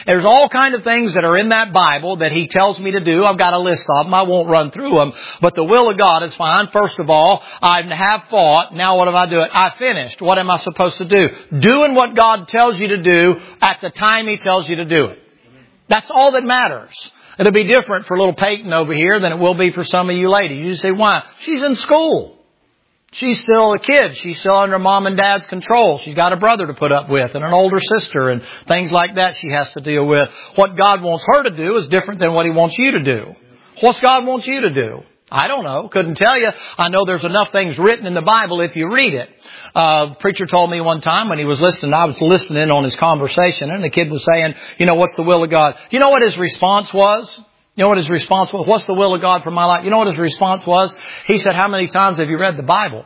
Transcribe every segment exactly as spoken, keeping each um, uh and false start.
There's all kind of things that are in that Bible that He tells me to do. I've got a list of them. I won't run through them. But the will of God is fine. First of all, I have fought. Now what have I done? I finished. What am I supposed to do? Doing what God tells you to do at the time He tells you to do it. That's all that matters. It'll be different for little Peyton over here than it will be for some of you ladies. You say, why? She's in school. She's still a kid. She's still under mom and dad's control. She's got a brother to put up with and an older sister and things like that she has to deal with. What God wants her to do is different than what He wants you to do. What's God wants you to do? I don't know. Couldn't tell you. I know there's enough things written in the Bible if you read it. Uh, preacher told me one time when he was listening, I was listening on his conversation, and the kid was saying, you know, what's the will of God? You know what his response was? You know what his response was? What's the will of God for my life? You know what his response was? He said, how many times have you read the Bible?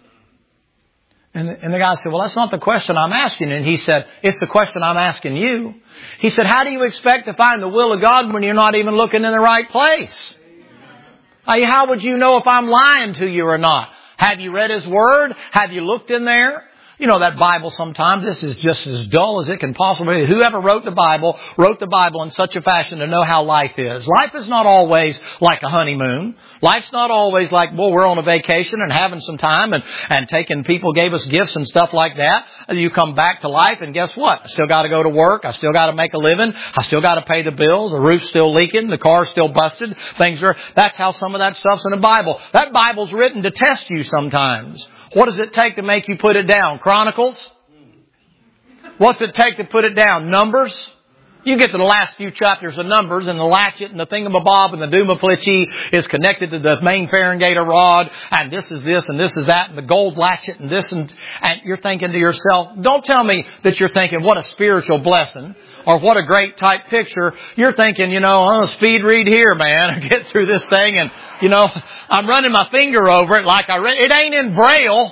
And the, and the guy said, well, that's not the question I'm asking. And he said, it's the question I'm asking you. He said, how do you expect to find the will of God when you're not even looking in the right place? I mean, how would you know if I'm lying to you or not? Have you read His Word? Have you looked in there? You know, that Bible sometimes, this is just as dull as it can possibly be. Whoever wrote the Bible, wrote the Bible in such a fashion to know how life is. Life is not always like a honeymoon. Life's not always like, well, we're on a vacation and having some time and, and taking, people gave us gifts and stuff like that. You come back to life and guess what? I still got to go to work. I still got to make a living. I still got to pay the bills. The roof's still leaking. The car's still busted. Things are, that's how some of that stuff's in the Bible. That Bible's written to test you sometimes. What does it take to make you put it down? Chronicles? What's it take to put it down? Numbers? You get to the last few chapters of Numbers and the latchet and the thingamabob and the doomaflichi is connected to the main Farringata rod and this is this and this is that and the gold latchet and this and, and you're thinking to yourself, don't tell me that you're thinking what a spiritual blessing or what a great type picture. You're thinking, you know, oh, speed read here, man. Get through this thing and, you know, I'm running my finger over it like I read. It ain't in Braille.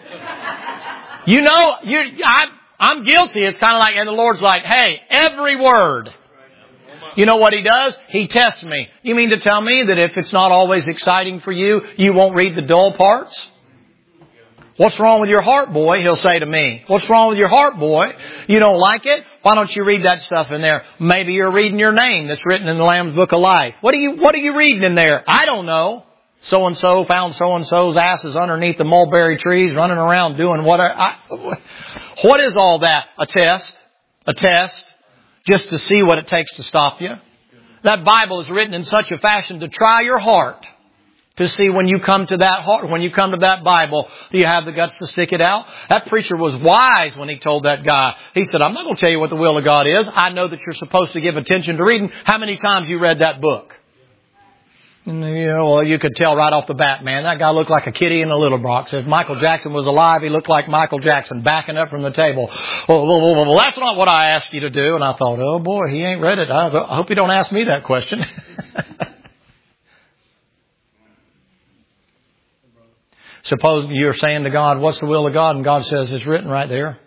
You know, you, I, I'm guilty. It's kind of like, and the Lord's like, hey, every word. You know what He does? He tests me. You mean to tell me that if it's not always exciting for you, you won't read the dull parts? What's wrong with your heart, boy? He'll say to me. What's wrong with your heart, boy? You don't like it? Why don't you read that stuff in there? Maybe you're reading your name that's written in the Lamb's Book of Life. What are you, what are you reading in there? I don't know. So-and-so found so-and-so's asses underneath the mulberry trees running around doing whatever. I, what is all that? A test? A test? Just to see what it takes to stop you? That Bible is written in such a fashion to try your heart. To see when you come to that heart, when you come to that Bible, do you have the guts to stick it out? That preacher was wise when he told that guy. He said, I'm not going to tell you what the will of God is. I know that you're supposed to give attention to reading. How many times you read that book? And, you know, well, you could tell right off the bat, man, that guy looked like a kitty in a little box. If Michael Jackson was alive, he looked like Michael Jackson, backing up from the table. Well, well, well, well that's not what I asked you to do. And I thought, oh boy, he ain't read it. I hope you don't ask me that question. Suppose you're saying to God, what's the will of God? And God says, it's written right there.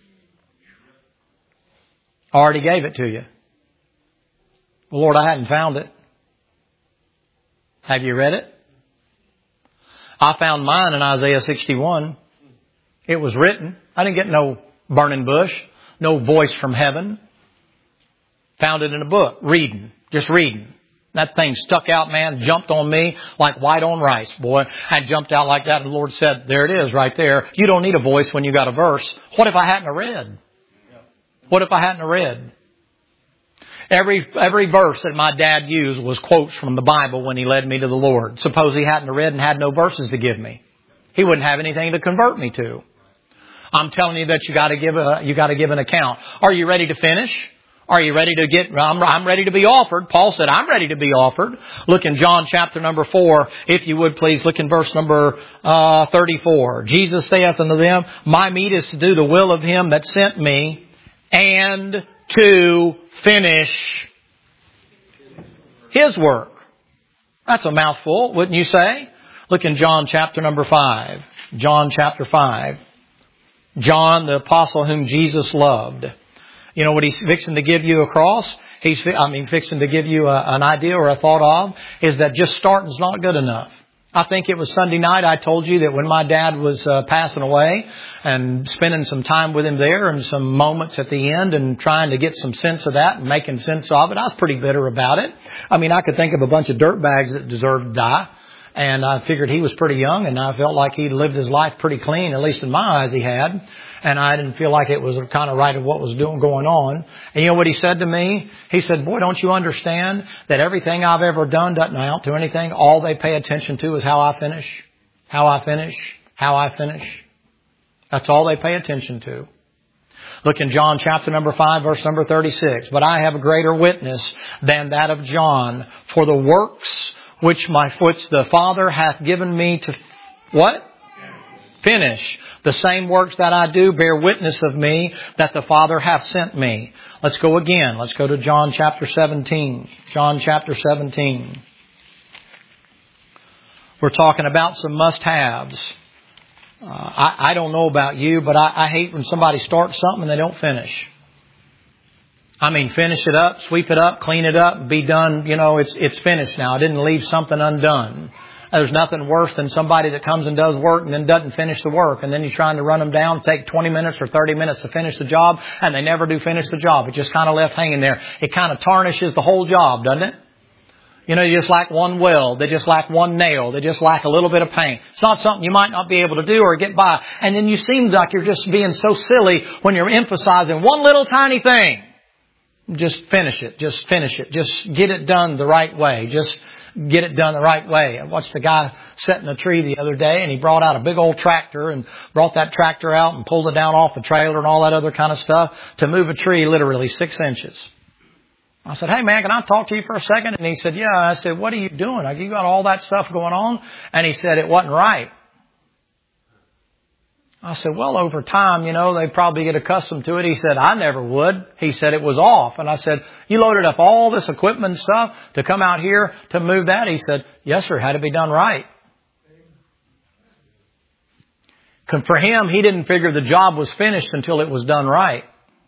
I already gave it to you. Well, Lord, I hadn't found it. Have you read it? I found mine in Isaiah sixty-one. It was written. I didn't get no burning bush, no voice from heaven. Found it in a book, reading, just reading. That thing stuck out, man, jumped on me like white on rice, boy. I jumped out like that and the Lord said, there it is right there. You don't need a voice when you got a verse. What if I hadn't have read? What if I hadn't have read? Every, every verse that my dad used was quotes from the Bible when he led me to the Lord. Suppose he hadn't have read and had no verses to give me. He wouldn't have anything to convert me to. I'm telling you that you got to give a, you got to give an account. Are you ready to finish? Are you ready to get, I'm, I'm ready to be offered. Paul said, I'm ready to be offered. Look in John chapter number four, if you would please. Look in verse number uh, thirty-four. Jesus saith unto them, my meat is to do the will of him that sent me and to finish his work. That's a mouthful, wouldn't you say? Look in John chapter number five. John chapter five. John, the apostle whom Jesus loved. You know what he's fixing to give you across? He's, I mean, fixing to give you a, an idea or a thought of is that just starting's not good enough. I think it was Sunday night I told you that when my dad was uh, passing away and spending some time with him there and some moments at the end and trying to get some sense of that and making sense of it, I was pretty bitter about it. I mean, I could think of a bunch of dirtbags that deserved to die. And I figured he was pretty young, and I felt like he'd lived his life pretty clean, at least in my eyes he had. And I didn't feel like it was kind of right of what was doing going on. And you know what he said to me? He said, boy, don't you understand that everything I've ever done doesn't amount to anything? All they pay attention to is how I finish, how I finish, how I finish. That's all they pay attention to. Look in John chapter number five, verse number thirty-six. But I have a greater witness than that of John, for the works which my which the Father hath given me to what? Finish. The same works that I do bear witness of me that the Father hath sent me. Let's go again. Let's go to John chapter seventeen. John chapter seventeen. We're talking about some must-haves. Uh, I, I don't know about you, but I, I hate when somebody starts something and they don't finish. I mean, finish it up, sweep it up, clean it up, be done. You know, it's it's finished now. I didn't leave something undone. There's nothing worse than somebody that comes and does work and then doesn't finish the work. And then you're trying to run them down, take twenty minutes or thirty minutes to finish the job, and they never do finish the job. It just kind of left hanging there. It kind of tarnishes the whole job, doesn't it? You know, you just lack one weld. They just lack one nail. They just lack a little bit of paint. It's not something you might not be able to do or get by. And then you seem like you're just being so silly when you're emphasizing one little tiny thing. Just finish it. Just finish it. Just get it done the right way. Just get it done the right way. I watched a guy setting a tree the other day, and he brought out a big old tractor and brought that tractor out and pulled it down off the trailer and all that other kind of stuff to move a tree literally six inches. I said, hey, man, can I talk to you for a second? And he said, yeah. I said, what are you doing? Like, you got all that stuff going on? And he said, it wasn't right. I said, well, over time, you know, they probably get accustomed to it. He said, I never would. He said, it was off. And I said, you loaded up all this equipment and stuff to come out here to move that? He said, yes, sir, had to be done right. For him, he didn't figure the job was finished until it was done right.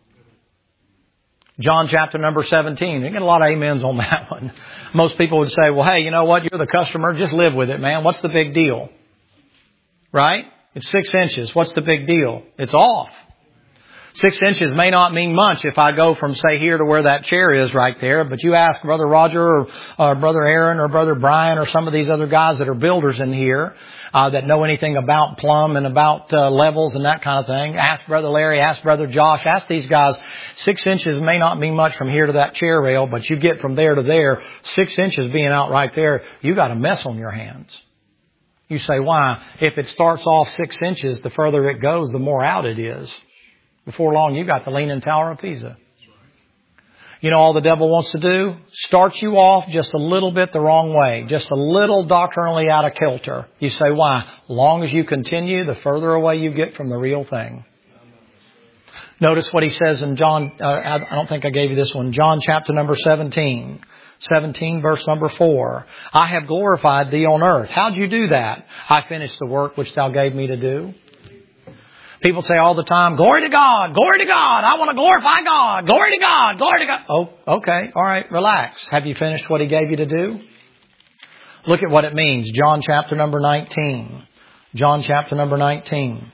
John chapter number seventeen. You get a lot of amens on that one. Most people would say, well, hey, you know what? You're the customer. Just live with it, man. What's the big deal? Right? It's six inches. What's the big deal? It's off. Six inches may not mean much if I go from, say, here to where that chair is right there. But you ask Brother Roger or, or Brother Aaron or Brother Brian or some of these other guys that are builders in here uh, that know anything about plumb and about uh, levels and that kind of thing. Ask Brother Larry, ask Brother Josh, ask these guys. Six inches may not mean much from here to that chair rail, but you get from there to there, six inches being out right there, you got a mess on your hands. You say, why? If it starts off six inches, the further it goes, the more out it is. Before long, you got the Leaning Tower of Pisa. You know all the devil wants to do? Start you off just a little bit the wrong way. Just a little doctrinally out of kilter. You say, why? Long as you continue, the further away you get from the real thing. Notice what he says in John, uh, I don't think I gave you this one. John chapter number seventeen. seventeen verse number four. I have glorified thee on earth. How'd you do that? I finished the work which thou gave me to do. People say all the time, glory to God, glory to God. I want to glorify God. Glory to God, glory to God. Oh, okay. All right. Relax. Have you finished what he gave you to do? Look at what it means. John chapter number nineteen. John chapter number nineteen.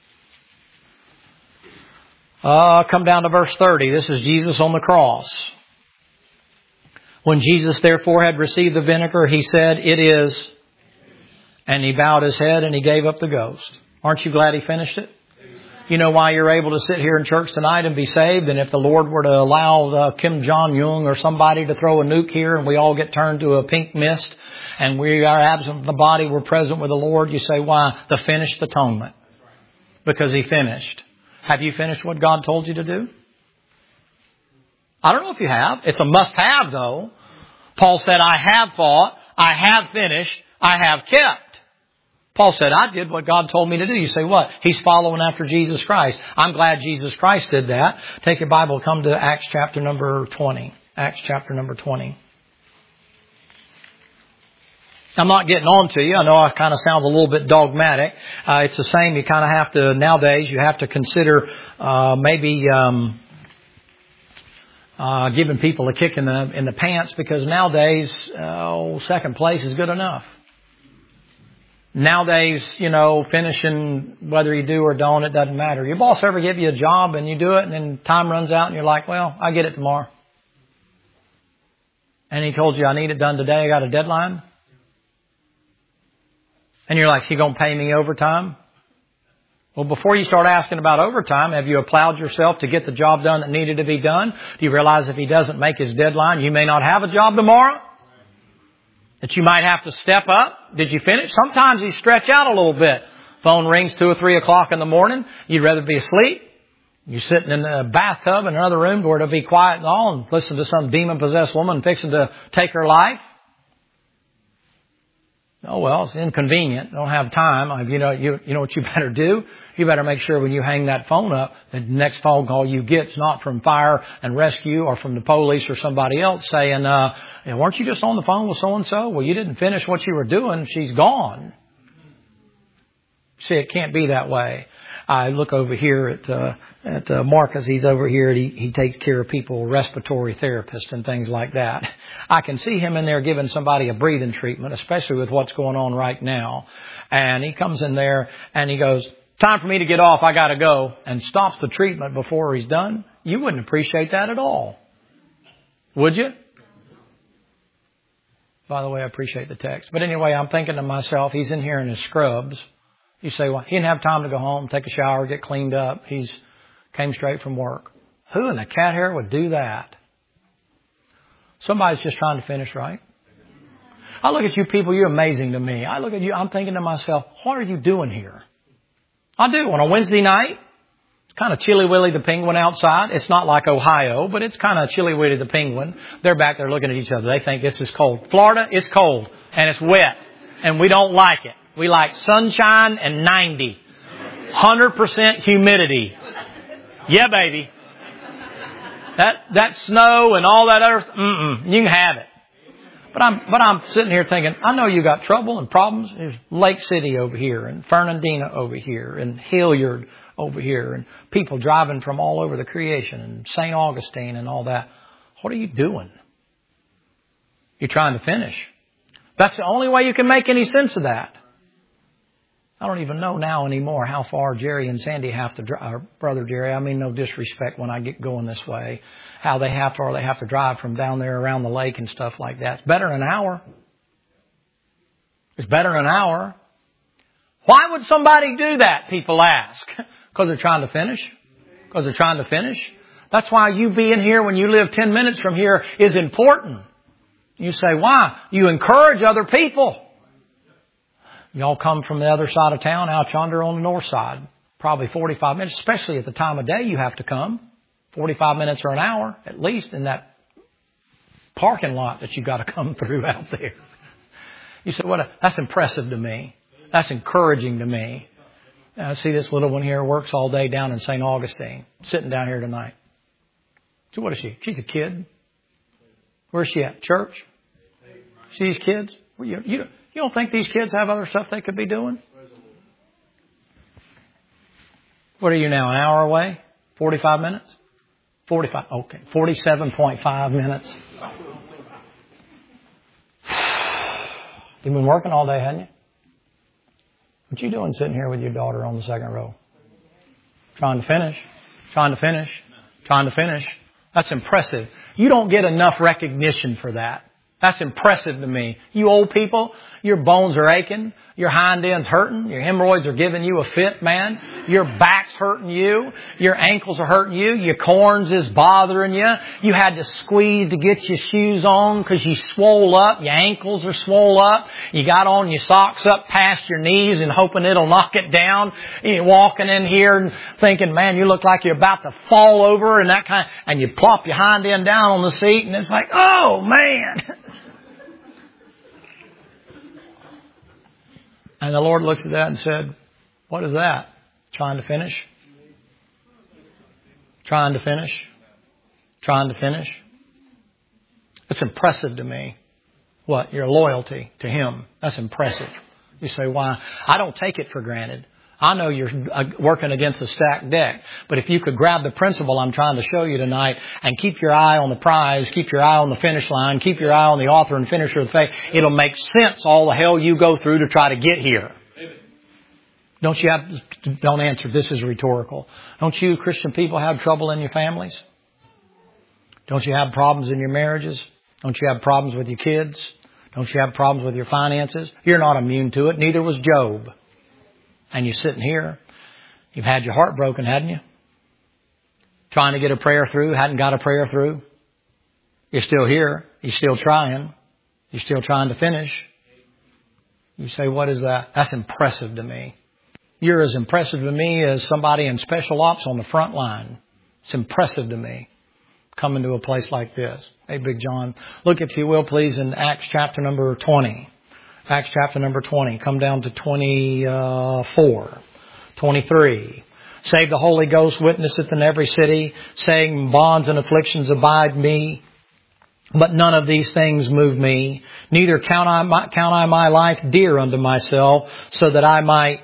Uh, come down to verse thirty. This is Jesus on the cross. When Jesus therefore had received the vinegar, he said, it is. And he bowed his head and he gave up the ghost. Aren't you glad he finished it? You know why you're able to sit here in church tonight and be saved? And if the Lord were to allow uh, Kim Jong-un or somebody to throw a nuke here and we all get turned to a pink mist and we are absent from the body, we're present with the Lord, you say, why? The finished atonement. Because he finished. Have you finished what God told you to do? I don't know if you have. It's a must-have, though. Paul said, I have fought, I have finished, I have kept. Paul said, I did what God told me to do. You say, what? He's following after Jesus Christ. I'm glad Jesus Christ did that. Take your Bible, come to Acts chapter number twenty. Acts chapter number twenty. I'm not getting on to you. I know I kind of sound a little bit dogmatic. Uh, it's the same. You kind of have to, nowadays, you have to consider uh, maybe... Um, Uh, giving people a kick in the in the pants, because nowadays, oh, second place is good enough. Nowadays, you know, finishing, whether you do or don't, it doesn't matter. Your boss ever give you a job and you do it and then time runs out and you're like, well, I'll get it tomorrow. And he told you, I need it done today. I got a deadline. And you're like, he going to pay me overtime? Well, before you start asking about overtime, have you applied yourself to get the job done that needed to be done? Do you realize if he doesn't make his deadline, you may not have a job tomorrow? That you might have to step up? Did you finish? Sometimes you stretch out a little bit. Phone rings two or three o'clock in the morning. You'd rather be asleep. You're sitting in a bathtub in another room where it'll be quiet and all and listen to some demon-possessed woman fixing to take her life. Oh, well, it's inconvenient. Don't have time. You know, you, you know what you better do? You better make sure when you hang that phone up, that the next phone call you get's not from fire and rescue or from the police or somebody else saying, uh, you know, weren't you just on the phone with so-and-so? Well, you didn't finish what you were doing. She's gone. See, it can't be that way. I look over here at, uh, at, uh, Marcus. He's over here and he, he takes care of people, respiratory therapists and things like that. I can see him in there giving somebody a breathing treatment, especially with what's going on right now. And he comes in there and he goes, time for me to get off. I got to go, and stops the treatment before he's done. You wouldn't appreciate that at all. Would you? By the way, I appreciate the text. But anyway, I'm thinking to myself, he's in here in his scrubs. You say, well, he didn't have time to go home, take a shower, get cleaned up. He's came straight from work. Who in the cat hair would do that? Somebody's just trying to finish, right? I look at you people, you're amazing to me. I look at you, I'm thinking to myself, what are you doing here? I do. On a Wednesday night, it's kind of Chilly Willy the Penguin outside. It's not like Ohio, but it's kind of Chilly Willy the Penguin. They're back there looking at each other. They think this is cold. Florida, it's cold and it's wet and we don't like it. We like sunshine and ninety. one hundred percent humidity. Yeah, baby. That, that snow and all that other, mm-mm, you can have it. But I'm, but I'm sitting here thinking, I know you got trouble and problems. There's Lake City over here and Fernandina over here and Hilliard over here and people driving from all over the creation and Saint Augustine and all that. What are you doing? You're trying to finish. That's the only way you can make any sense of that. I don't even know now anymore how far Jerry and Sandy have to drive. Brother Jerry, I mean no disrespect when I get going this way. How they have to, or they have to drive from down there around the lake and stuff like that. It's better than an hour. It's better than an hour. Why would somebody do that, people ask? Because they're trying to finish? Because they're trying to finish? That's why you being here when you live ten minutes from here is important. You say, why? You encourage other people. Y'all come from the other side of town, out yonder on the north side. Probably forty-five minutes, especially at the time of day you have to come. forty-five minutes or an hour, at least, in that parking lot that you've got to come through out there. You say, what? A, that's impressive to me. That's encouraging to me. I see this little one here works all day down in Saint Augustine, sitting down here tonight. So what is she? She's a kid. Where's she at? Church? She's kids? You, you, you don't think these kids have other stuff they could be doing? What are you now, an hour away? forty-five minutes? forty-five, okay. forty-seven point five minutes. You've been working all day, haven't you? What you doing sitting here with your daughter on the second row? Trying to finish. Trying to finish. Trying to finish. That's impressive. You don't get enough recognition for that. That's impressive to me. You old people, your bones are aching. Your hind end's hurting. Your hemorrhoids are giving you a fit, man. Your back's hurting you. Your ankles are hurting you. Your corns is bothering you. You had to squeeze to get your shoes on because you swole up. Your ankles are swole up. You got on your socks up past your knees and hoping it'll knock it down. You're walking in here and thinking, man, you look like you're about to fall over and that kind of, and you plop your hind end down on the seat and it's like, oh man. And the Lord looked at that and said, what is that? Trying to finish? Trying to finish? Trying to finish? It's impressive to me. What? Your loyalty to Him. That's impressive. You say, why? I don't take it for granted. I know you're working against a stacked deck, but if you could grab the principle I'm trying to show you tonight and keep your eye on the prize, keep your eye on the finish line, keep your eye on the author and finisher of the faith, it'll make sense all the hell you go through to try to get here. Don't you have, don't answer, this is rhetorical. Don't you Christian people have trouble in your families? Don't you have problems in your marriages? Don't you have problems with your kids? Don't you have problems with your finances? You're not immune to it. Neither was Job. And you're sitting here. You've had your heart broken, hadn't you? Trying to get a prayer through, hadn't got a prayer through. You're still here. You're still trying. You're still trying to finish. You say, what is that? That's impressive to me. You're as impressive to me as somebody in special ops on the front line. It's impressive to me. Coming to a place like this. Hey, Big John, look if you will please in Acts chapter number twenty. Acts chapter number twenty. Come down to twenty-four, twenty-three. Save the Holy Ghost witnesseth in every city, saying bonds and afflictions abide me. But none of these things move me. Neither count I my, count I my life dear unto myself, so that I might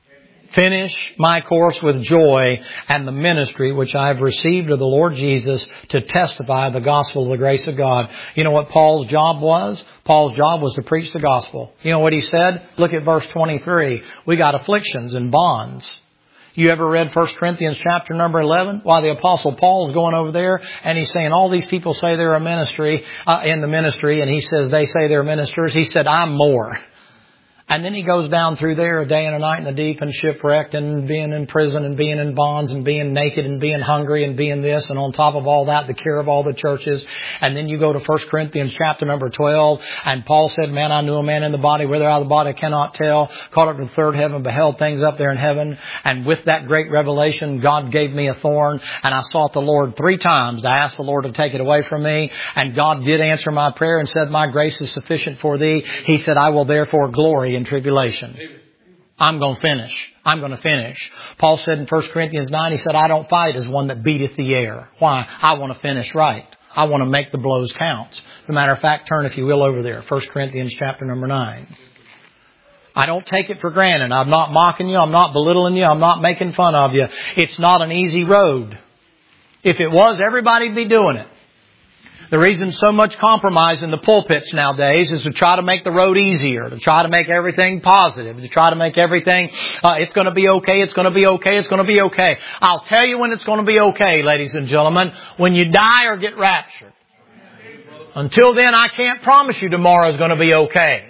finish my course with joy and the ministry which I have received of the Lord Jesus to testify the gospel of the grace of God. You know what Paul's job was? Paul's job was to preach the gospel. You know what he said? Look at verse twenty-three. We got afflictions and bonds. You ever read First Corinthians chapter number eleven? Why, the Apostle Paul's going over there and he's saying all these people say they're a ministry, uh, in the ministry, and he says they say they're ministers. He said, I'm more. And then he goes down through there a day and a night in the deep and shipwrecked and being in prison and being in bonds and being naked and being hungry and being this. And on top of all that, the care of all the churches. And then you go to First Corinthians chapter number twelve. And Paul said, man, I knew a man in the body, whether out of the body I cannot tell. Caught up to the third heaven, beheld things up there in heaven. And with that great revelation, God gave me a thorn. And I sought the Lord three times to ask the Lord to take it away from me. And God did answer my prayer and said, my grace is sufficient for thee. He said, I will therefore glory in tribulation. I'm going to finish. I'm going to finish. Paul said in First Corinthians nine, he said, I don't fight as one that beateth the air. Why? I want to finish right. I want to make the blows count. As a matter of fact, turn if you will over there. First Corinthians chapter number nine. I don't take it for granted. I'm not mocking you. I'm not belittling you. I'm not making fun of you. It's not an easy road. If it was, everybody'd be doing it. The reason so much compromise in the pulpits nowadays is to try to make the road easier, to try to make everything positive, to try to make everything, uh, it's going to be okay, it's going to be okay, it's going to be okay. I'll tell you when it's going to be okay, ladies and gentlemen, when you die or get raptured. Until then, I can't promise you tomorrow is going to be okay.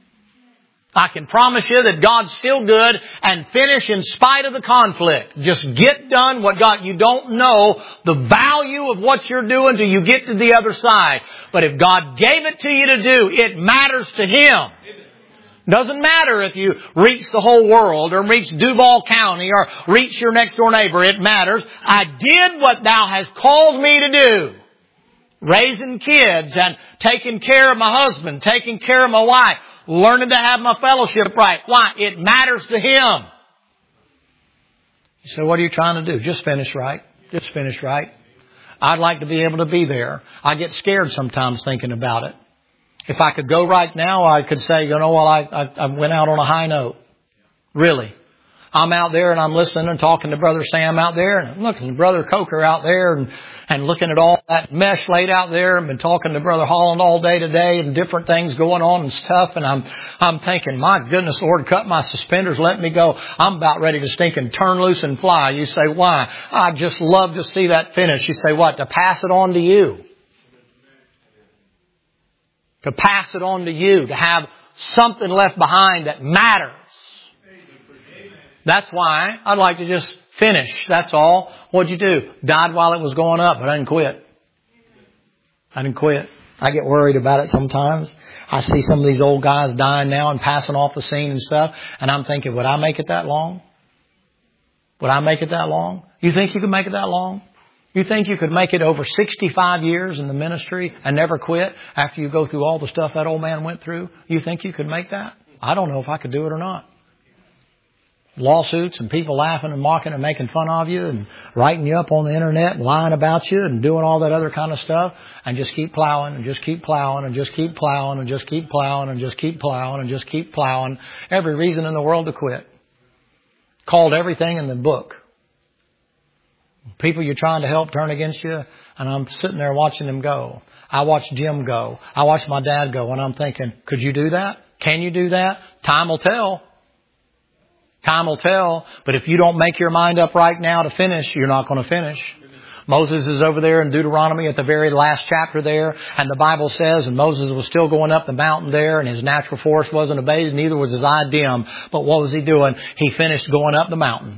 I can promise you that God's still good and finish in spite of the conflict. Just get done what God, you don't know the value of what you're doing till you get to the other side. But if God gave it to you to do, it matters to Him. Doesn't matter if you reach the whole world or reach Duval County or reach your next door neighbor. It matters. I did what Thou hast called me to do. Raising kids and taking care of my husband, taking care of my wife. Learning to have my fellowship right. Why? It matters to Him. You say, what are you trying to do? Just finish right. Just finish right. I'd like to be able to be there. I get scared sometimes thinking about it. If I could go right now, I could say, you know what, I, I, I went out on a high note. Really. I'm out there and I'm listening and talking to Brother Sam out there and I'm looking to Brother Coker out there and, and looking at all that mesh laid out there and been talking to Brother Holland all day today and different things going on and stuff. And I'm, I'm thinking, my goodness, Lord, cut my suspenders, let me go. I'm about ready to stink and turn loose and fly. You say, why? I just love to see that finish. You say, what? To pass it on to you. To pass it on to you. To have something left behind that matters. That's why I'd like to just finish. That's all. What'd you do? Died while it was going up, but I didn't quit. I didn't quit. I get worried about it sometimes. I see some of these old guys dying now and passing off the scene and stuff. And I'm thinking, would I make it that long? Would I make it that long? You think you could make it that long? You think you could make it over sixty-five years in the ministry and never quit after you go through all the stuff that old man went through? You think you could make that? I don't know if I could do it or not. Lawsuits and people laughing and mocking and making fun of you and writing you up on the internet and lying about you and doing all that other kind of stuff, and just keep plowing and just keep plowing and just keep plowing and just keep plowing and just keep plowing and just keep plowing. Every reason in the world to quit. Called everything in the book. People you're trying to help turn against you, and I'm sitting there watching them go. I watched Jim go. I watched my dad go, and I'm thinking, could you do that? Can you do that? Time will tell. Time will tell, but if you don't make your mind up right now to finish, you're not going to finish. Moses is over there in Deuteronomy at the very last chapter there, and the Bible says, and Moses was still going up the mountain there, and his natural force wasn't abated, neither was his eye dim. But what was he doing? He finished going up the mountain.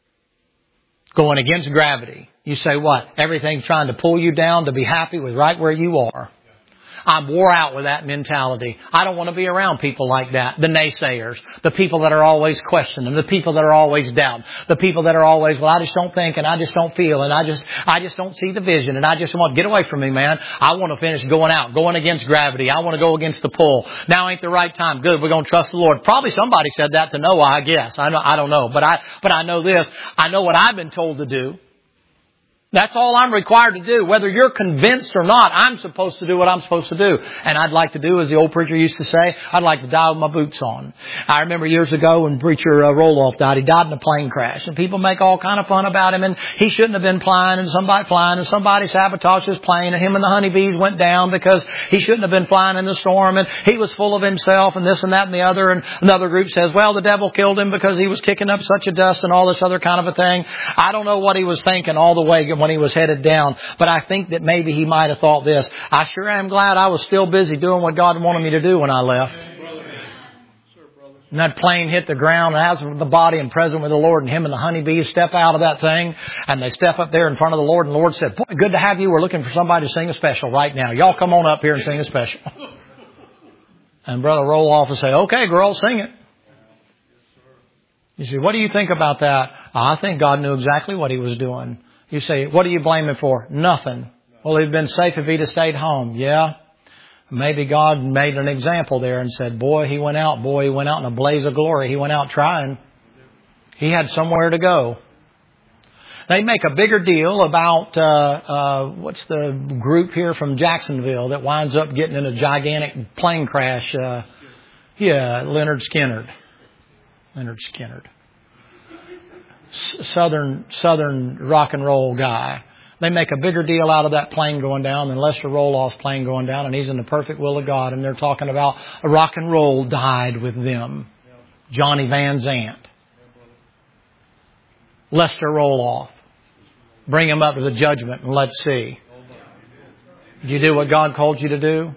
Going against gravity. You say what? Everything's trying to pull you down to be happy with right where you are. I'm wore out with that mentality. I don't want to be around people like that. The naysayers. The people that are always questioning. The people that are always doubting. The people that are always, well, I just don't think and I just don't feel and I just, I just don't see the vision and I just want, get away from me, man. I want to finish going out, going against gravity. I want to go against the pull. Now ain't the right time. Good. We're going to trust the Lord. Probably somebody said that to Noah, I guess. I know, I don't know. But I, but I know this. I know what I've been told to do. That's all I'm required to do. Whether you're convinced or not, I'm supposed to do what I'm supposed to do. And I'd like to do, as the old preacher used to say, I'd like to die with my boots on. I remember years ago when preacher uh, Roloff died, he died in a plane crash. And people make all kind of fun about him. And he shouldn't have been flying and somebody flying. And somebody sabotaged his plane. And him and the honeybees went down because he shouldn't have been flying in the storm. And he was full of himself and this and that and the other. And another group says, well, the devil killed him because he was kicking up such a dust and all this other kind of a thing. I don't know what he was thinking all the way when he was headed down. But I think that maybe he might have thought this. I sure am glad I was still busy doing what God wanted me to do when I left. And that plane hit the ground and as with the body and present with the Lord and him and the honeybees step out of that thing and they step up there in front of the Lord and the Lord said, boy, good to have you. We're looking for somebody to sing a special right now. Y'all come on up here and sing a special. And Brother Roloff will say, okay, girl, sing it. You say, what do you think about that? I think God knew exactly what he was doing. You say, what do you blame him for? Nothing. Well, it'd been safe if he'd have stayed home. Yeah. Maybe God made an example there and said, boy, he went out. Boy, he went out in a blaze of glory. He went out trying. He had somewhere to go. They make a bigger deal about, uh, uh, what's the group here from Jacksonville that winds up getting in a gigantic plane crash? Uh, yeah, Leonard Skinner. Leonard Skinner. Southern, Southern rock and roll guy. They make a bigger deal out of that plane going down than Lester Roloff's plane going down, and he's in the perfect will of God. And they're talking about a rock and roll died with them. Johnny Van Zant. Lester Roloff. Bring him up to the judgment and let's see. Did you do what God called you to do?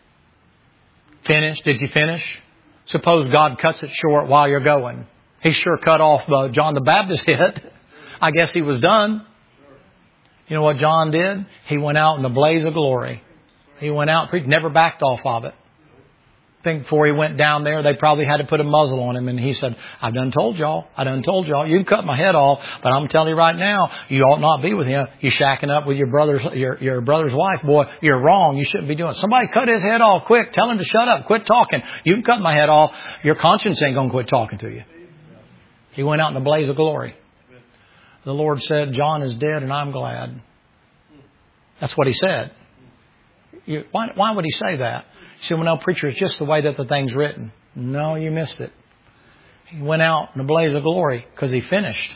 Finish? Did you finish? Suppose God cuts it short while you're going. He sure cut off uh, John the Baptist's head. I guess he was done. You know what John did? He went out in the blaze of glory. He went out, never backed off of it. I think before he went down there, they probably had to put a muzzle on him. And he said, I've done told y'all. I done told y'all. You can cut my head off, but I'm telling you right now, you ought not be with him. You're shacking up with your brother's, your, your brother's wife. Boy, you're wrong. You shouldn't be doing it. Somebody cut his head off quick. Tell him to shut up. Quit talking. You can cut my head off. Your conscience ain't going to quit talking to you. He went out in a blaze of glory. The Lord said, John is dead and I'm glad. That's what he said. You, why, why would he say that? You say, well, no, preacher, it's just the way that the thing's written. No, you missed it. He went out in a blaze of glory because he finished.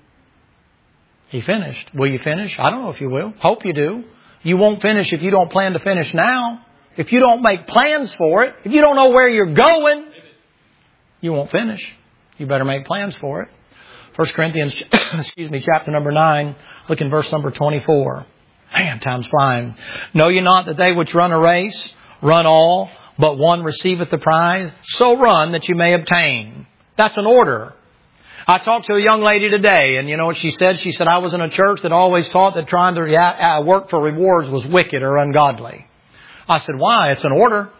He finished. Will you finish? I don't know if you will. Hope you do. You won't finish if you don't plan to finish now. If you don't make plans for it, if you don't know where you're going, you won't finish. You better make plans for it. First Corinthians, excuse me, chapter number nine, look in verse number twenty-four. Man, time's flying. Know ye not that they which run a race run all, but one receiveth the prize? So run that you may obtain. That's an order. I talked to a young lady today, and you know what she said? She said, I was in a church that always taught that trying to work for rewards was wicked or ungodly. I said, why? It's an order.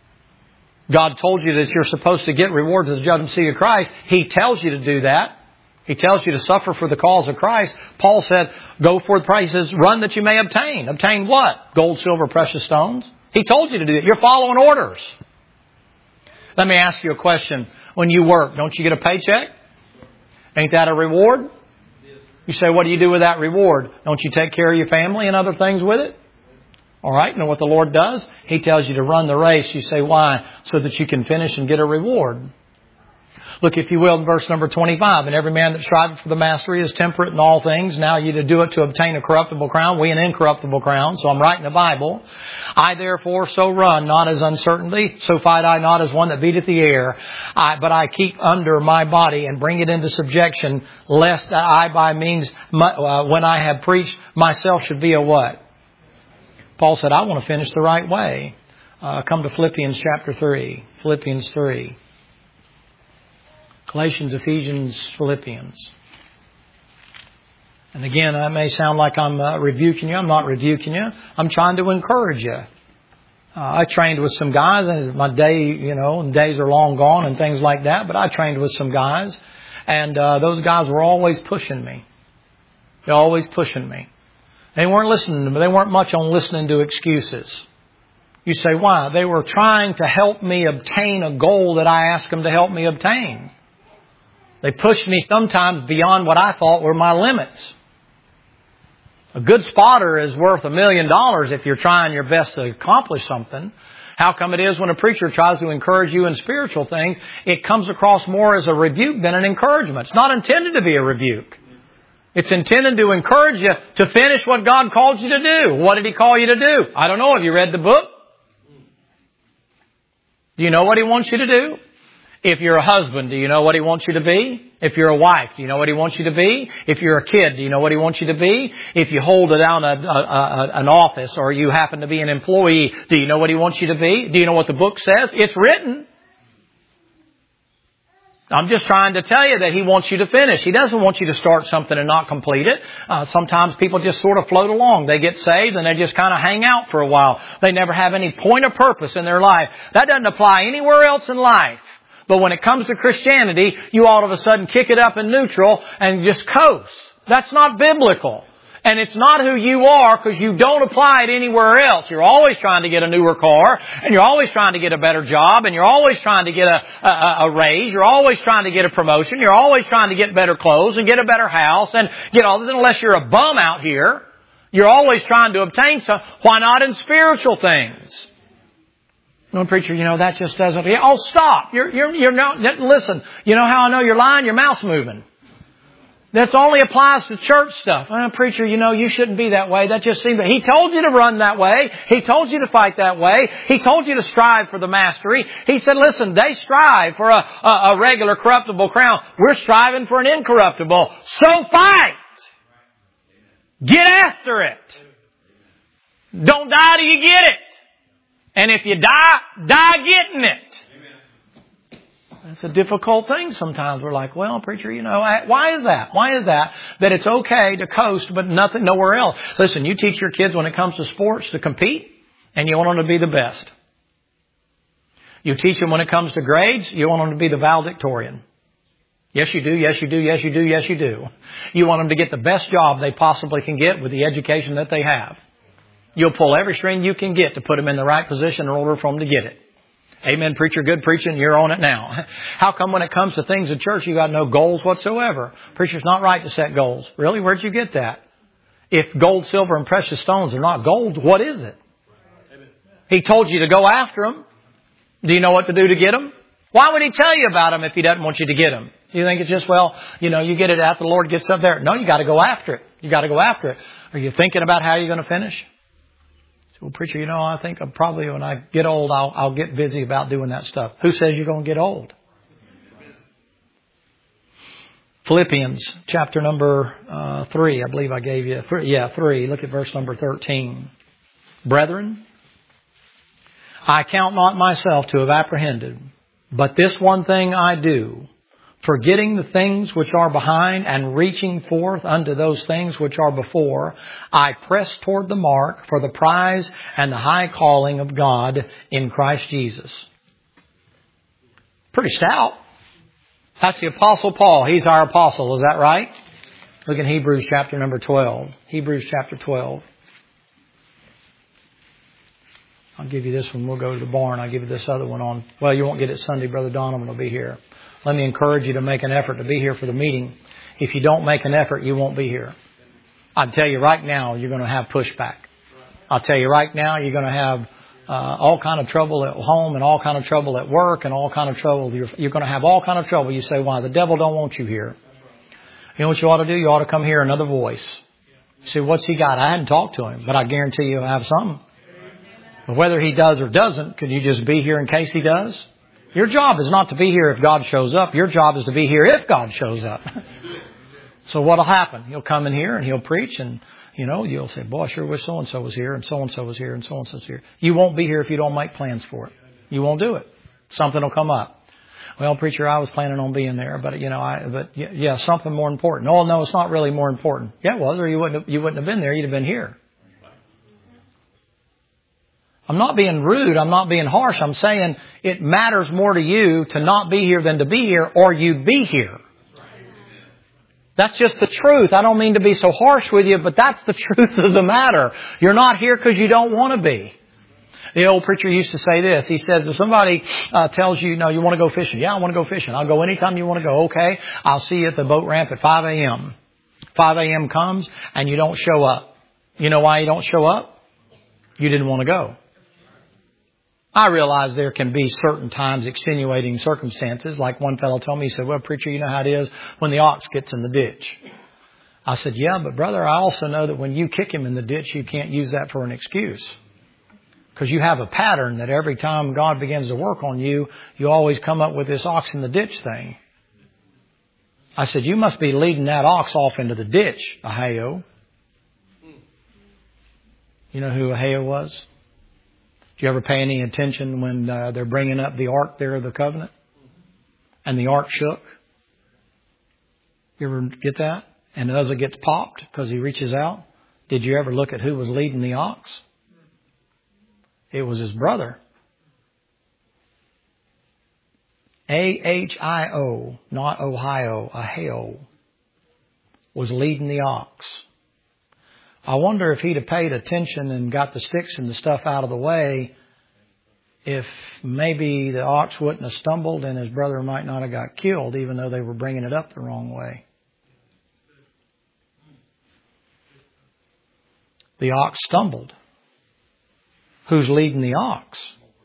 God told you that you're supposed to get rewards of the judgment seat of Christ. He tells you to do that. He tells you to suffer for the cause of Christ. Paul said, go for the prices, run that you may obtain. Obtain what? Gold, silver, precious stones. He told you to do it. You're following orders. Let me ask you a question. When you work, don't you get a paycheck? Ain't that a reward? You say, what do you do with that reward? Don't you take care of your family and other things with it? All right. You know what the Lord does? He tells you to run the race. You say, why? So that you can finish and get a reward. Look, if you will, in verse number twenty-five. And every man that striveth for the mastery is temperate in all things. Now you to do it to obtain a corruptible crown, we an incorruptible crown. So I'm writing the Bible. I therefore so run, not as uncertainty, so fight I not as one that beateth the air. I, but I keep under my body and bring it into subjection, lest that I by means, uh, when I have preached, myself should be a what? Paul said, I want to finish the right way. Uh, come to Philippians chapter three. Philippians three. Galatians, Ephesians, Philippians. And again, that may sound like I'm uh, rebuking you. I'm not rebuking you. I'm trying to encourage you. Uh, I trained with some guys, and my day, you know, and days are long gone and things like that. But I trained with some guys, and uh, those guys were always pushing me. They're always pushing me. They weren't listening to me. They weren't much on listening to excuses. You say, why? They were trying to help me obtain a goal that I asked them to help me obtain. They pushed me sometimes beyond what I thought were my limits. A good spotter is worth a million dollars if you're trying your best to accomplish something. How come it is when a preacher tries to encourage you in spiritual things, it comes across more as a rebuke than an encouragement? It's not intended to be a rebuke. It's intended to encourage you to finish what God called you to do. What did He call you to do? I don't know. Have you read the book? Do you know what He wants you to do? If you're a husband, do you know what He wants you to be? If you're a wife, do you know what He wants you to be? If you're a kid, do you know what He wants you to be? If you hold down a, a, a, an office or you happen to be an employee, do you know what He wants you to be? Do you know what the book says? It's written. I'm just trying to tell you that He wants you to finish. He doesn't want you to start something and not complete it. Uh, sometimes people just sort of float along. They get saved and they just kind of hang out for a while. They never have any point of purpose in their life. That doesn't apply anywhere else in life. But when it comes to Christianity, you all of a sudden kick it up in neutral and just coast. That's not biblical. And it's not who you are because you don't apply it anywhere else. You're always trying to get a newer car, and you're always trying to get a better job, and you're always trying to get a, a, a raise. You're always trying to get a promotion. You're always trying to get better clothes and get a better house and get all this. Unless you're a bum out here, you're always trying to obtain some. Why not in spiritual things? No, preacher, you know, that just doesn't. Oh, stop. You're, you're, you're not, listen, you know how I know you're lying? Your mouth's moving. That only applies to church stuff. Oh, preacher, you know, you shouldn't be that way. That just seems... He told you to run that way. He told you to fight that way. He told you to strive for the mastery. He said, listen, they strive for a, a, a regular corruptible crown. We're striving for an incorruptible. So fight! Get after it. Don't die till you get it. And if you die, die getting it. It's a difficult thing sometimes. We're like, well, preacher, you know, why is that? Why is that? That it's okay to coast, but nothing, nowhere else. Listen, you teach your kids when it comes to sports to compete, and you want them to be the best. You teach them when it comes to grades, you want them to be the valedictorian. Yes, you do. Yes, you do. Yes, you do. Yes, you do. You want them to get the best job they possibly can get with the education that they have. You'll pull every string you can get to put them in the right position in order for them to get it. Amen, preacher, good preaching, you're on it now. How come when it comes to things in church, you got no goals whatsoever? Preacher's not right to set goals. Really? Where'd you get that? If gold, silver, and precious stones are not gold, what is it? He told you to go after them. Do you know what to do to get them? Why would He tell you about them if He doesn't want you to get them? Do you think it's just, well, you know, you get it after the Lord gets up there? No, you got to go after it. You got to go after it. Are you thinking about how you're going to finish? Well, preacher, you know, I think I'm probably when I get old, I'll, I'll get busy about doing that stuff. Who says you're going to get old? Philippians chapter number uh, three, I believe I gave you. Three, yeah, three. Look at verse number thirteen. Brethren, I count not myself to have apprehended, but this one thing I do, forgetting the things which are behind and reaching forth unto those things which are before, I press toward the mark for the prize and the high calling of God in Christ Jesus. Pretty stout. That's the Apostle Paul. He's our apostle. Is that right? Look in Hebrews chapter number twelve. Hebrews chapter twelve. I'll give you this one. We'll go to the barn. I'll give you this other one on. Well, you won't get it Sunday. Brother Donovan will be here. Let me encourage you to make an effort to be here for the meeting. If you don't make an effort, you won't be here. I'll tell you right now, you're going to have pushback. I'll tell you right now, you're going to have uh, all kind of trouble at home and all kind of trouble at work and all kind of trouble. You're, you're going to have all kind of trouble. You say, why? The devil don't want you here. You know what you ought to do? You ought to come hear another voice. You say, what's he got? I hadn't talked to him, but I guarantee you he'll have something. But whether he does or doesn't, could you just be here in case he does? Your job is not to be here if God shows up. Your job is to be here if God shows up. So what'll happen? He'll come in here and he'll preach and, you know, you'll say, boy, I sure wish so-and-so was here and so-and-so was here and so-and-so was here. You won't be here if you don't make plans for it. You won't do it. Something will come up. Well, preacher, I was planning on being there, but, you know, I, but yeah, something more important. Oh, no, it's not really more important. Yeah, it was, or you wouldn't have, you wouldn't have been there. You'd have been here. I'm not being rude. I'm not being harsh. I'm saying it matters more to you to not be here than to be here, or you'd be here. That's just the truth. I don't mean to be so harsh with you, but that's the truth of the matter. You're not here because you don't want to be. The old preacher used to say this. He says, if somebody uh, tells you, no, you want to go fishing. Yeah, I want to go fishing. I'll go anytime you want to go. Okay, I'll see you at the boat ramp at five a.m. five a.m. comes and you don't show up. You know why you don't show up? You didn't want to go. I realize there can be certain times extenuating circumstances. Like one fellow told me, he said, well, preacher, you know how it is when the ox gets in the ditch. I said, yeah, but brother, I also know that when you kick him in the ditch, you can't use that for an excuse. Because you have a pattern that every time God begins to work on you, you always come up with this ox in the ditch thing. I said, you must be leading that ox off into the ditch, Ahio. You know who Ahio was? Did you ever pay any attention when uh, they're bringing up the ark there of the covenant? And the ark shook? You ever get that? And Uzzah gets popped because he reaches out. Did you ever look at who was leading the ox? It was his brother. A H I O, not Ohio, Ahio, was leading the ox. I wonder if he'd have paid attention and got the sticks and the stuff out of the way, if maybe the ox wouldn't have stumbled and his brother might not have got killed, even though they were bringing it up the wrong way. The ox stumbled. Who's leading the ox?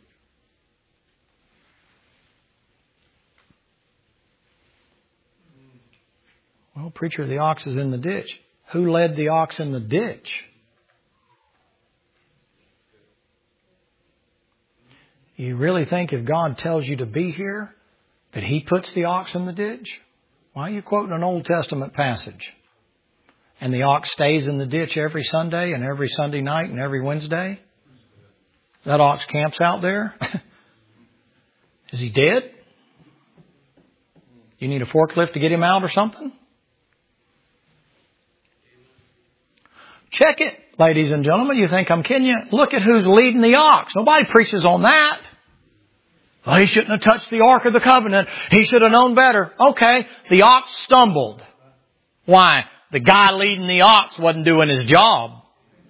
Well, preacher, the ox is in the ditch. Who led the ox in the ditch? You really think if God tells you to be here, that He puts the ox in the ditch? Why are you quoting an Old Testament passage? And the ox stays in the ditch every Sunday and every Sunday night and every Wednesday? That ox camps out there? Is he dead? You need a forklift to get him out or something? Check it, ladies and gentlemen. You think I'm kidding you? Look at who's leading the ox. Nobody preaches on that. Well, he shouldn't have touched the Ark of the Covenant. He should have known better. Okay, the ox stumbled. Why? The guy leading the ox wasn't doing his job.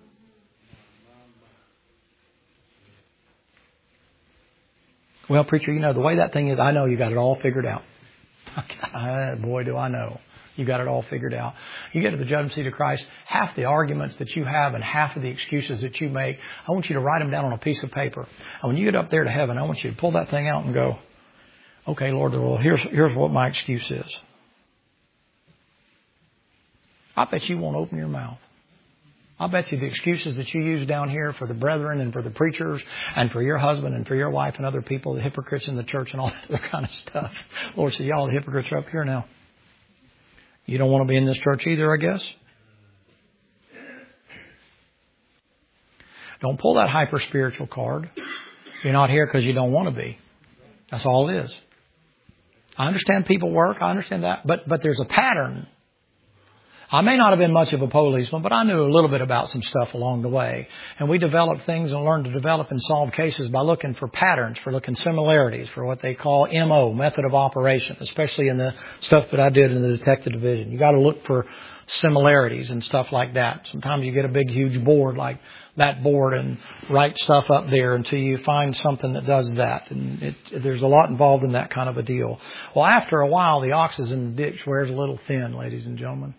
Well, preacher, you know, the way that thing is, I know you got it all figured out. Boy, do I know. You got it all figured out. You get to the judgment seat of Christ, half the arguments that you have and half of the excuses that you make, I want you to write them down on a piece of paper. And when you get up there to heaven, I want you to pull that thing out and go, okay, Lord, well, here's, here's what my excuse is. I bet you won't open your mouth. I bet you the excuses that you use down here for the brethren and for the preachers and for your husband and for your wife and other people, the hypocrites in the church and all that other kind of stuff. Lord said, y'all the hypocrites are up here now. You don't want to be in this church either, I guess. Don't pull that hyper spiritual card. You're not here because you don't want to be. That's all it is. I understand people work. I understand that. But, but there's a pattern. I may not have been much of a policeman, but I knew a little bit about some stuff along the way. And we developed things and learned to develop and solve cases by looking for patterns, for looking similarities, for what they call M O, method of operation, especially in the stuff that I did in the detective division. You got to look for similarities and stuff like that. Sometimes you get a big, huge board like that board and write stuff up there until you find something that does that. And it, there's a lot involved in that kind of a deal. Well, after a while, the ox is in the ditch wears a little thin, ladies and gentlemen.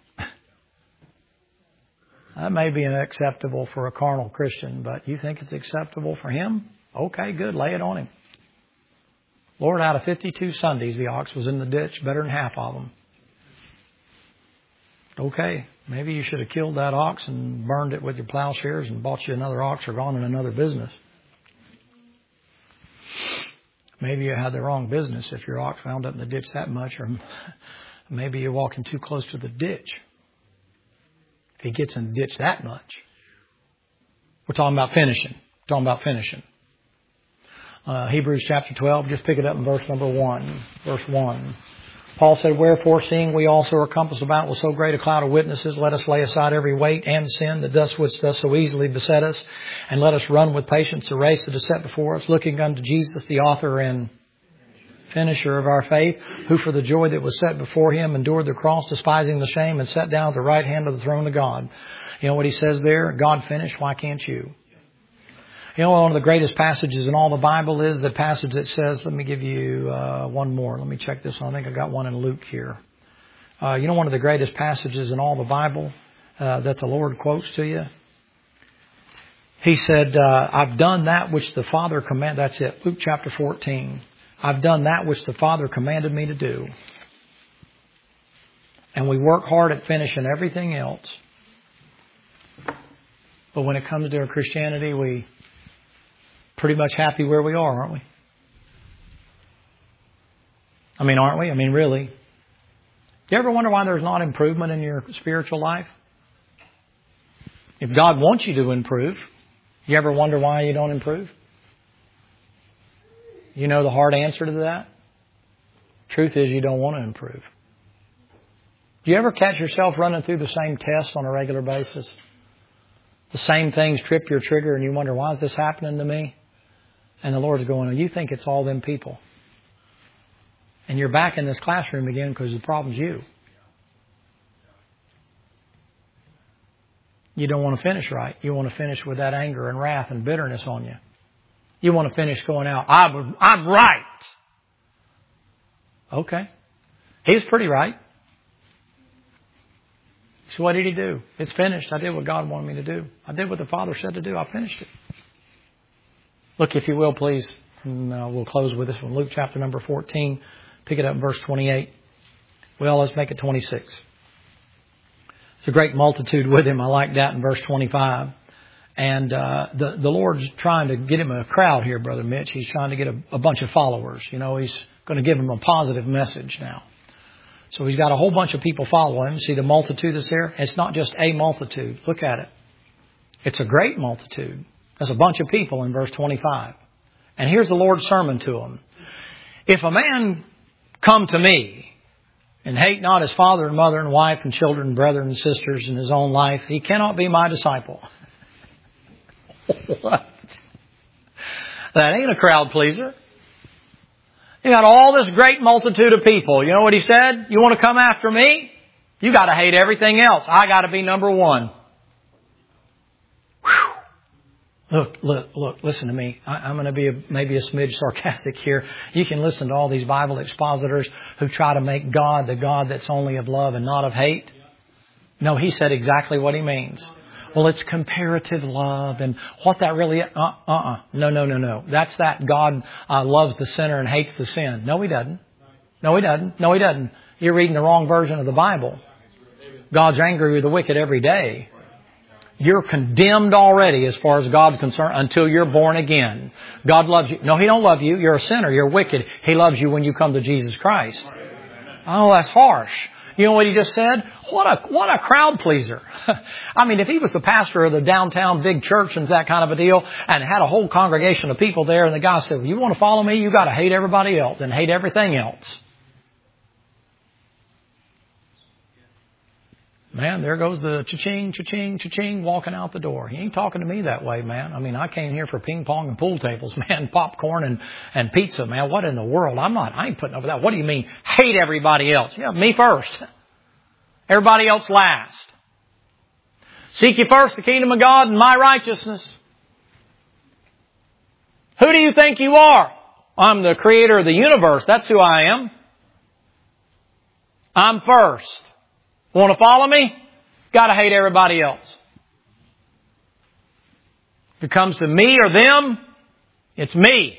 That may be unacceptable for a carnal Christian, but you think it's acceptable for him? Okay, good. Lay it on him. Lord, out of fifty-two Sundays, the ox was in the ditch, better than half of them. Okay, maybe you should have killed that ox and burned it with your plowshares and bought you another ox or gone in another business. Maybe you had the wrong business if your ox wound up in the ditch that much, or maybe you're walking too close to the ditch. If he gets in the ditch that much. We're talking about finishing. We're talking about finishing. Uh, Hebrews chapter twelve, just pick it up in verse number one. Verse one. Paul said, wherefore, seeing we also are compassed about with so great a cloud of witnesses, let us lay aside every weight and sin that does which does so easily beset us, and let us run with patience the race that is set before us, looking unto Jesus, the author and finisher of our faith, who for the joy that was set before him endured the cross, despising the shame, and sat down at the right hand of the throne of God. You know what he says there? God finished. Why can't you? You know, one of the greatest passages in all the Bible is the passage that says, let me give you uh, one more. Let me check this one. I think I got one in Luke here. Uh, you know, one of the greatest passages in all the Bible uh, that the Lord quotes to you? He said, uh, I've done that which the Father commanded. That's it. Luke chapter fourteen. I've done that which the Father commanded me to do. And we work hard at finishing everything else. But when it comes to our Christianity, we pretty much happy where we are, aren't we? I mean, aren't we? I mean, really. Do you ever wonder why there's not improvement in your spiritual life? If God wants you to improve, you ever wonder why you don't improve? You know the hard answer to that? Truth is, you don't want to improve. Do you ever catch yourself running through the same tests on a regular basis? The same things trip your trigger and you wonder, why is this happening to me? And the Lord's going, you think it's all them people. And you're back in this classroom again because the problem's you. You don't want to finish right. You want to finish with that anger and wrath and bitterness on you. You want to finish going out, I'm, I'm right. Okay. He's pretty right. So what did he do? It's finished. I did what God wanted me to do. I did what the Father said to do. I finished it. Look, if you will, please, and uh, we'll close with this one. Luke chapter number fourteen. Pick it up in verse twenty-eight. Well, let's make it twenty-six. It's a great multitude with him. I like that in verse twenty-five. And uh, the, the Lord's trying to get him a crowd here, Brother Mitch. He's trying to get a, a bunch of followers. You know, he's going to give them a positive message now. So he's got a whole bunch of people following him. See the multitude that's there? It's not just a multitude. Look at it. It's a great multitude. There's a bunch of people in verse twenty-five. And here's the Lord's sermon to them. If a man come to me and hate not his father and mother and wife and children and brethren and sisters in his own life, he cannot be my disciple. What? That ain't a crowd pleaser. You got all this great multitude of people. You know what he said? You want to come after me? You got to hate everything else. I got to be number one. Whew. Look, look, look, listen to me. I, I'm going to be a, maybe a smidge sarcastic here. You can listen to all these Bible expositors who try to make God the God that's only of love and not of hate. No, he said exactly what he means. Well, it's comparative love and what that really is. Uh, uh-uh. No, no, no, no. That's that God uh, loves the sinner and hates the sin. No, he doesn't. No, he doesn't. No, he doesn't. You're reading the wrong version of the Bible. God's angry with the wicked every day. You're condemned already as far as God's concerned until you're born again. God loves you. No, he don't love you. You're a sinner. You're wicked. He loves you when you come to Jesus Christ. Oh, that's harsh. You know what he just said? What a what a crowd pleaser. I mean, if he was the pastor of the downtown big church and that kind of a deal and had a whole congregation of people there and the guy said, well, you want to follow me? You got to hate everybody else and hate everything else. Man, there goes the cha-ching, cha-ching, cha-ching walking out the door. He ain't talking to me that way, man. I mean, I came here for ping pong and pool tables, man, popcorn and, and pizza, man. What in the world? I'm not, I ain't putting up with that. What do you mean? Hate everybody else. Yeah, me first. Everybody else last. Seek ye first the kingdom of God and my righteousness. Who do you think you are? I'm the creator of the universe. That's who I am. I'm first. Want to follow me? Got to hate everybody else. If it comes to me or them, It's me.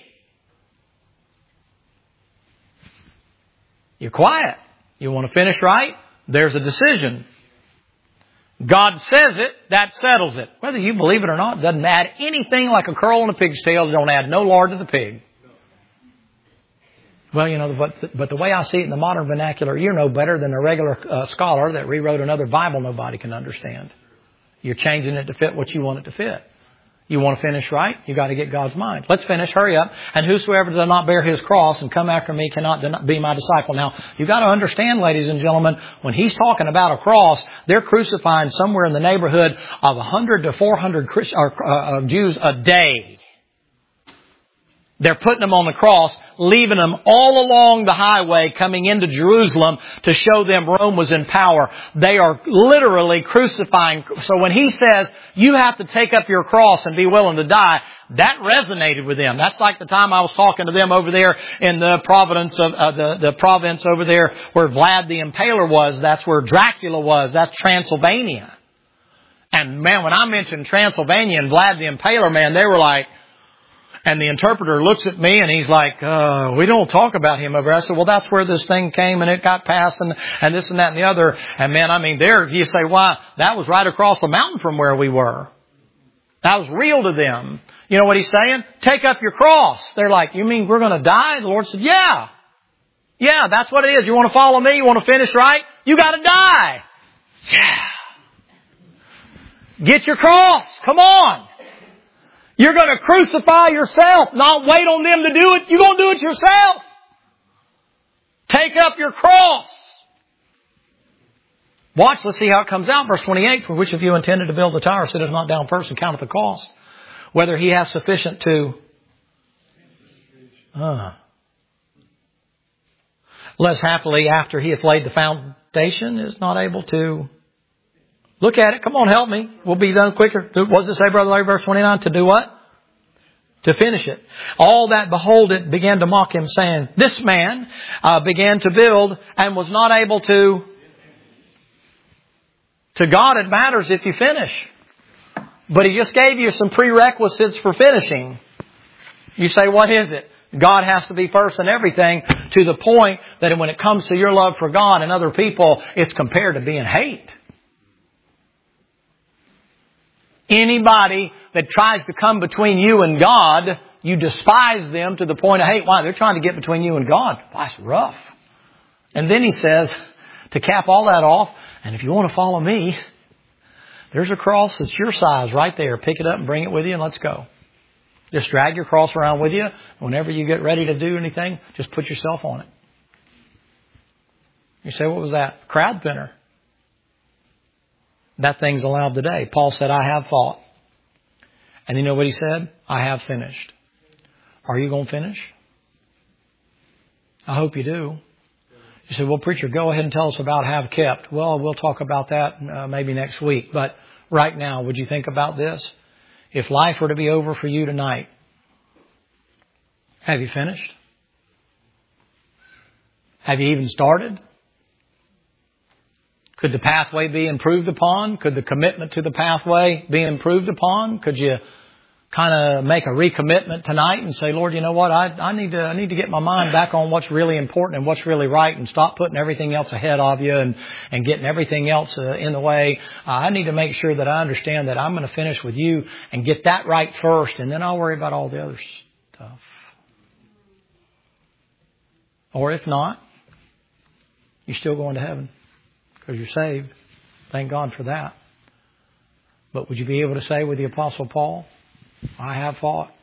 You're quiet. You want to finish right? There's a decision. God says it, that settles it. Whether you believe it or not, it doesn't add anything like a curl on a pig's tail. It don't add no lard to the pig. Well, you know, but, but the way I see it in the modern vernacular, you're no better than a regular uh, scholar that rewrote another Bible nobody can understand. You're changing it to fit what you want it to fit. You want to finish right? You got to get God's mind. Let's finish. Hurry up. And whosoever does not bear his cross and come after me cannot be my disciple. Now, you've got to understand, ladies and gentlemen, when he's talking about a cross, they're crucifying somewhere in the neighborhood of one hundred to four hundred Christ, or, uh, Jews a day. They're putting them on the cross, leaving them all along the highway coming into Jerusalem to show them Rome was in power. They are literally crucifying. So when he says, you have to take up your cross and be willing to die, that resonated with them. That's like the time I was talking to them over there in the province of uh, the, the province over there where Vlad the Impaler was. That's where Dracula was. That's Transylvania. And man, when I mentioned Transylvania and Vlad the Impaler, man, they were like, and the interpreter looks at me and he's like, uh, we don't talk about him over there. I said, well, that's where this thing came and it got passed and, and this and that and the other. And man, I mean, there, you say, why? That was right across the mountain from where we were. That was real to them. You know what he's saying? Take up your cross. They're like, you mean we're going to die? The Lord said, yeah. Yeah, that's what it is. You want to follow me? You want to finish right? You got to die. Yeah. Get your cross. Come on. You're going to crucify yourself, not wait on them to do it. You're going to do it yourself. Take up your cross. Watch, let's see how it comes out. Verse twenty-eight, for which of you intended to build the tower, sitteth not down first and counteth the cost, whether he has sufficient to... Uh, less happily after he hath laid the foundation is not able to... Look at it. Come on, help me. We'll be done quicker. What does it say, Brother Larry, verse twenty-nine? To do what? To finish it. All that behold it began to mock him, saying, this man uh, began to build and was not able to. To God it matters if you finish. But he just gave you some prerequisites for finishing. You say, what is it? God has to be first in everything, to the point that when it comes to your love for God and other people, it's compared to being hate. Anybody that tries to come between you and God, you despise them to the point of hate. Why? They're trying to get between you and God. That's rough. And then he says, to cap all that off, and if you want to follow me, there's a cross that's your size right there. Pick it up and bring it with you and let's go. Just drag your cross around with you. Whenever you get ready to do anything, just put yourself on it. You say, what was that? Crowd thinner. That thing's allowed today. Paul said, I have fought. And you know what he said? I have finished. Are you going to finish? I hope you do. You say, well, preacher, go ahead and tell us about have kept. Well, we'll talk about that uh, maybe next week. But right now, would you think about this? If life were to be over for you tonight, have you finished? Have you even started? Could the pathway be improved upon? Could the commitment to the pathway be improved upon? Could you kind of make a recommitment tonight and say, Lord, you know what? I, I need to, I need to get my mind back on what's really important and what's really right and stop putting everything else ahead of you and, and getting everything else uh, in the way. Uh, I need to make sure that I understand that I'm going to finish with you and get that right first, and then I'll worry about all the other stuff. Or if not, you're still going to heaven. Because you're saved. Thank God for that. But would you be able to say with the Apostle Paul, I have fought.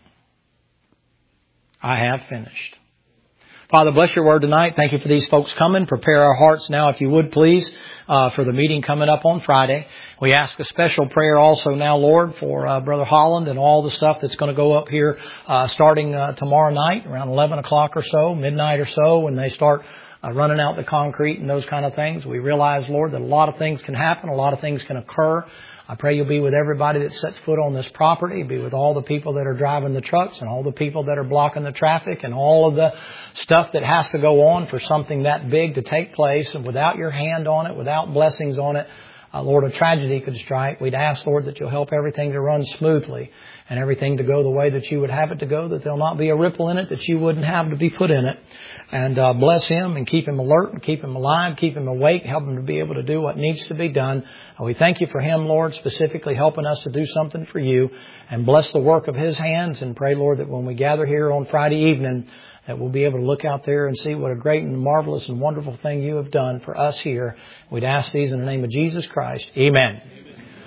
I have finished. Father, bless your word tonight. Thank you for these folks coming. Prepare our hearts now, if you would, please, uh, for the meeting coming up on Friday. We ask a special prayer also now, Lord, for uh, Brother Holland and all the stuff that's going to go up here uh, starting uh, tomorrow night around eleven o'clock or so, midnight or so, when they start Uh, running out the concrete and those kind of things. We realize, Lord, that a lot of things can happen. A lot of things can occur. I pray you'll be with everybody that sets foot on this property. Be with all the people that are driving the trucks and all the people that are blocking the traffic and all of the stuff that has to go on for something that big to take place. And without your hand on it, without blessings on it, uh, Lord, a tragedy could strike, we'd ask, Lord, that you'll help everything to run smoothly and everything to go the way that you would have it to go, that there'll not be a ripple in it that you wouldn't have to be put in it. And uh, bless him and keep him alert and keep him alive, keep him awake, help him to be able to do what needs to be done. And we thank you for him, Lord, specifically helping us to do something for you, and bless the work of his hands, and pray, Lord, that when we gather here on Friday evening, that we'll be able to look out there and see what a great and marvelous and wonderful thing you have done for us here. We'd ask these in the name of Jesus Christ. Amen. Amen.